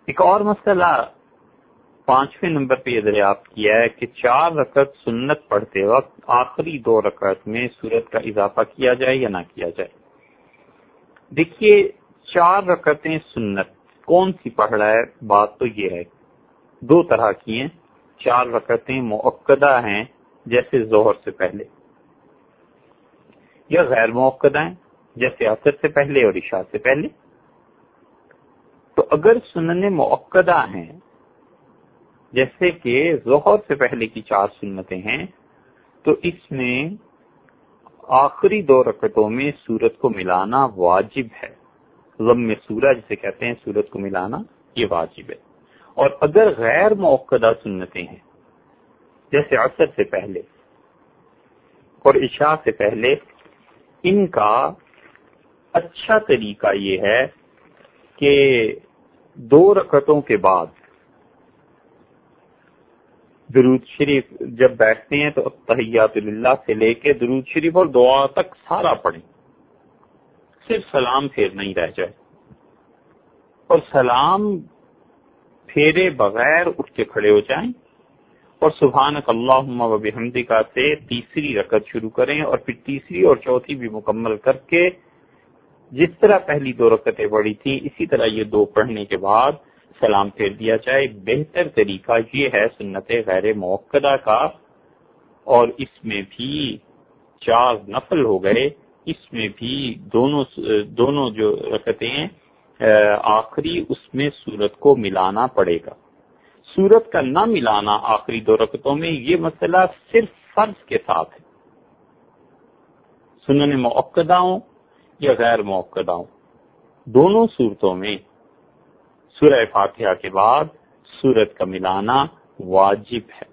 ایک اور مسئلہ 5ویں نمبر پہ یہ دریافت کیا ہے کہ 4 رکعت سنت پڑھتے وقت آخری 2 رکعت میں سورت کا اضافہ کیا جائے یا نہ کیا جائے۔ دیکھیے 4 رکعتیں سنت کون سی پڑھ رہا ہے، بات تو یہ ہے 2 طرح کی ہیں۔ 4 رکعتیں مؤکدہ ہیں جیسے ظہر سے پہلے، یا غیر مؤکدہ ہیں جیسے عصر سے پہلے اور عشاء سے پہلے۔ تو اگر سنن مؤکدہ ہیں جیسے کہ ظہر سے پہلے کی 4 سنتیں ہیں، تو اس میں آخری 2 رکعتوں میں سورت کو ملانا واجب ہے۔ ضم سورہ جسے کہتے ہیں، سورت کو ملانا یہ واجب ہے۔ اور اگر غیر مؤکدہ سنتیں ہیں جیسے عصر سے پہلے اور عشاء سے پہلے، ان کا اچھا طریقہ یہ ہے کہ 2 رکعتوں کے بعد درود شریف جب بیٹھتے ہیں تو تحیات للہ سے لے کے درود شریف اور دعا تک سارا پڑھیں، صرف سلام پھیرنا ہی رہ جائے، اور سلام پھیرے بغیر اٹھ کے کھڑے ہو جائیں اور سبحانک اللہم و بحمدک سے تیسری رکعت شروع کریں، اور پھر تیسری اور چوتھی بھی مکمل کر کے جس طرح پہلی 2 رکعتیں پڑھی تھی اسی طرح یہ 2 پڑھنے کے بعد سلام پھیر دیا جائے۔ بہتر طریقہ یہ ہے سنت غیر مؤکدہ کا، اور اس میں بھی 4 نفل ہو گئے، اس میں بھی دونوں جو رکعتیں ہیں آخری اس میں سورت کو ملانا پڑے گا۔ سورت کا نہ ملانا آخری 2 رکعتوں میں یہ مسئلہ صرف فرض کے ساتھ ہے، سنن مؤکدہ ہوں یا غیر مؤکدہ ہوں، دونوں صورتوں میں سورہ فاتحہ کے بعد سورت کا ملانا واجب ہے۔